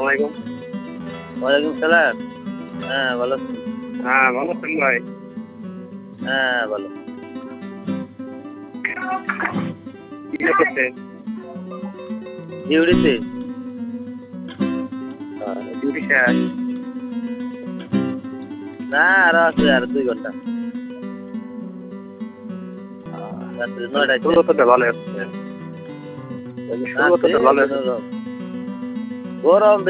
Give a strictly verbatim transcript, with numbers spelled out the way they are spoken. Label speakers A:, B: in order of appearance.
A: আলাইকুম।
B: ওয়ালাইকুম সালাম। হ্যাঁ বলো।
A: হ্যাঁ ভালো আছেন ভাই?
B: হ্যাঁ বলো।
A: কি করতেছেন?
B: ডিউটিতে।
A: ডিউটি শেষ?
B: না আরো আছে আর দুই ঘন্টা। রাত্রে নয়টায়
A: শুরু করতে ভালো হচ্ছে। শুরু করতে ভালো হচ্ছে।
B: গরম